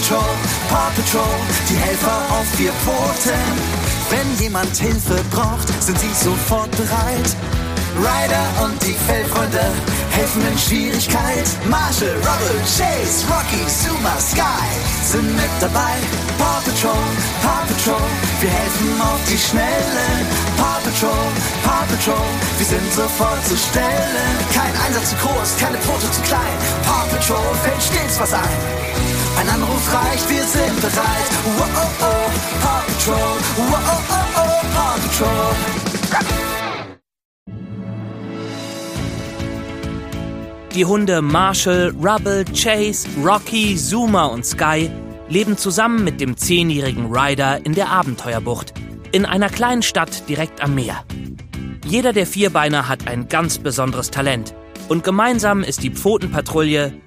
Paw Patrol, die Helfer auf 4 Pfoten. Wenn jemand Hilfe braucht, sind sie sofort bereit. Ryder und die Fellfreunde helfen in Schwierigkeit. Marshall, Rubble, Chase, Rocky, Zuma, Sky sind mit dabei. Paw Patrol, wir helfen auf die Schnelle. Paw Patrol, wir sind sofort zu stellen. Kein Einsatz zu groß, keine Pfote zu klein. Paw Patrol fällt stets was ein. Ein Anruf reicht, wir sind bereit. Wow, oh, oh, Paw Patrol, wow, oh, oh, oh, Paw Patrol. Die Hunde Marshall, Rubble, Chase, Rocky, Zuma und Sky leben zusammen mit dem 10-jährigen Ryder in der Abenteuerbucht, in einer kleinen Stadt direkt am Meer. Jeder der Vierbeiner hat ein ganz besonderes Talent und gemeinsam ist die Pfotenpatrouille